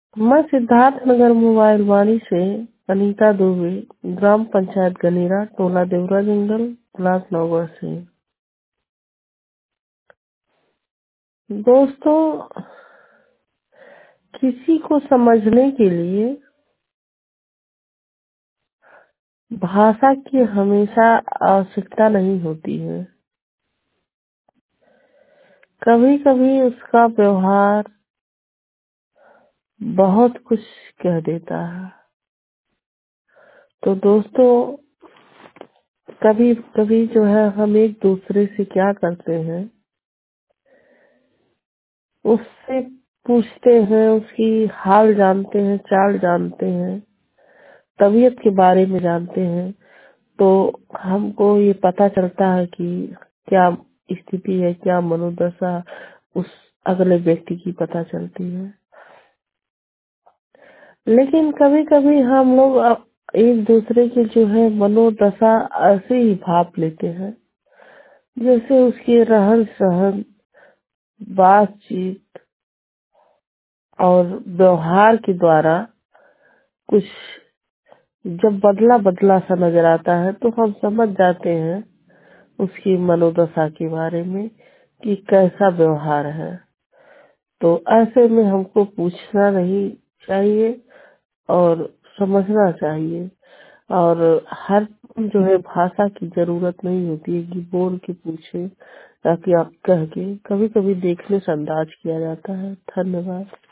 मैं सिद्धार्थ नगर मोबाइल वाणी से अनीता दुबे, ग्राम पंचायत गनीरा, टोला देवरा जंगल, ब्लॉक नौगढ़ से। दोस्तों, किसी को समझने के लिए भाषा की हमेशा आवश्यकता नहीं होती है। कभी कभी उसका व्यवहार बहुत कुछ कह देता है। तो दोस्तों, कभी कभी जो है हम एक दूसरे से क्या करते हैं, उससे पूछते हैं, उसकी हाल जानते हैं, चाल जानते हैं, तबीयत के बारे में जानते हैं, तो हमको ये पता चलता है कि क्या स्थिति है, क्या मनोदशा उस अगले व्यक्ति की पता चलती है। लेकिन कभी कभी हम लोग एक दूसरे की जो है मनोदशा ऐसे ही भाप लेते हैं, जैसे उसके रहन सहन, बातचीत और व्यवहार के द्वारा कुछ जब बदला बदला सा नजर आता है तो हम समझ जाते हैं उसकी मनोदशा के बारे में कि कैसा व्यवहार है। तो ऐसे में हमको पूछना नहीं चाहिए और समझना चाहिए। और हर जो है भाषा की जरूरत नहीं होती है कि बोल के पूछे, ताकि आप कह के, कभी कभी देखने से अंदाज किया जाता है। धन्यवाद।